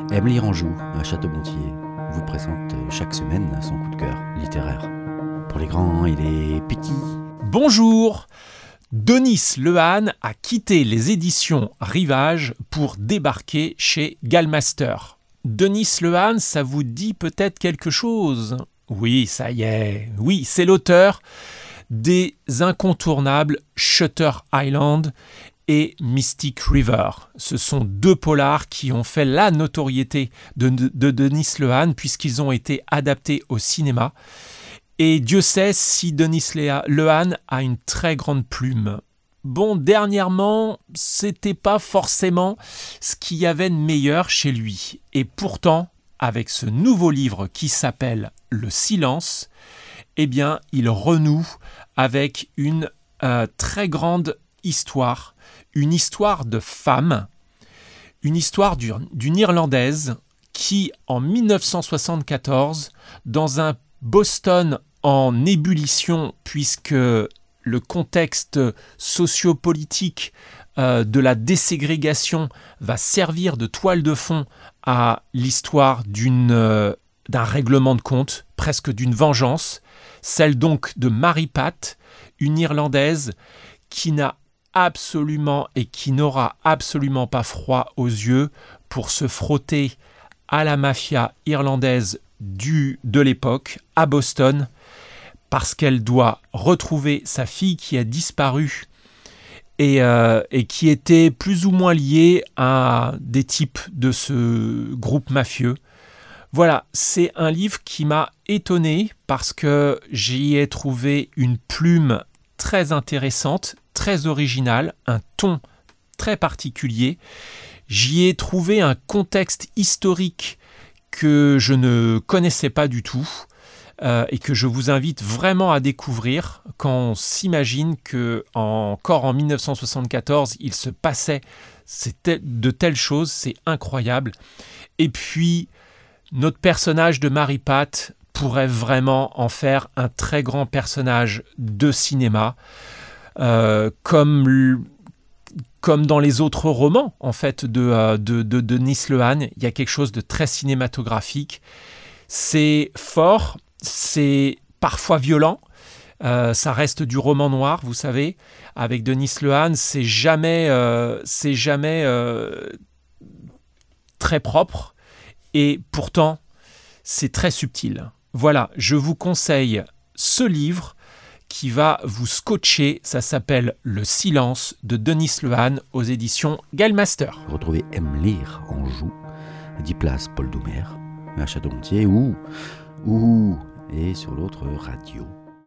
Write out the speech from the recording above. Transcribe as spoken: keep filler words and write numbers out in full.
Emily Ranjou, à Château-Gontier, vous présente chaque semaine son coup de cœur littéraire. Pour les grands et les petits. Bonjour! Denis Lehane a quitté les éditions Rivage pour débarquer chez Gallmaster. Denis Lehane, ça vous dit peut-être quelque chose? Oui, ça y est, oui, c'est l'auteur des incontournables Shutter Island et Mystic River. Ce sont deux polars qui ont fait la notoriété de, de, de Denis Lehane puisqu'ils ont été adaptés au cinéma. Et Dieu sait si Denis Lehane a une très grande plume. Bon, dernièrement, c'était pas forcément ce qu'il y avait de meilleur chez lui. Et pourtant, avec ce nouveau livre qui s'appelle Le Silence, eh bien, il renoue avec une euh, très grande histoire. Une histoire de femme, une histoire d'une Irlandaise qui, en dix-neuf cent soixante-quatorze, dans un Boston en ébullition, puisque le contexte sociopolitique euh, de la déségrégation va servir de toile de fond à l'histoire d'une, euh, d'un règlement de compte, presque d'une vengeance, celle donc de Mary Pat, une Irlandaise qui n'a absolument et qui n'aura absolument pas froid aux yeux pour se frotter à la mafia irlandaise du, de l'époque, à Boston, parce qu'elle doit retrouver sa fille qui a disparu et, euh, et qui était plus ou moins liée à des types de ce groupe mafieux. Voilà, c'est un livre qui m'a étonné parce que j'y ai trouvé une plume très intéressante, très original, un ton très particulier. J'y ai trouvé un contexte historique que je ne connaissais pas du tout euh, et que je vous invite vraiment à découvrir quand on s'imagine que encore en dix-neuf cent soixante-quatorze, il se passait de telles choses, c'est incroyable. Et puis, notre personnage de Mary Pat pourrait vraiment en faire un très grand personnage de cinéma. Euh, comme, comme dans les autres romans en fait, de, de, de, de Denis Lehane, il y a quelque chose de très cinématographique. C'est fort, c'est parfois violent, euh, ça reste du roman noir, vous savez. Avec Denis Lehane, c'est jamais, euh, c'est jamais euh, très propre et pourtant c'est très subtil. Voilà, je vous conseille ce livre qui va vous scotcher. Ça s'appelle Le Silence de Denis Lehane aux éditions Gallmaster. Retrouvez Emily Ranjou, dix place Paul Doumer, à Château-Gontier ou, ou et sur l'autre radio.